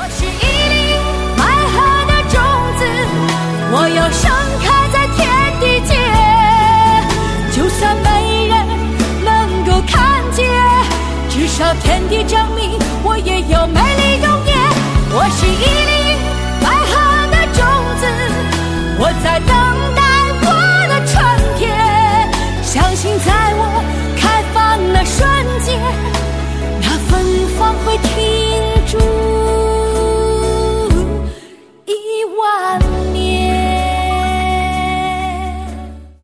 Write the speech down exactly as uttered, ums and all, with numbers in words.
我是一粒百合的种子，我要盛开在天地间，就算没人能够看见，至少天地证明我也有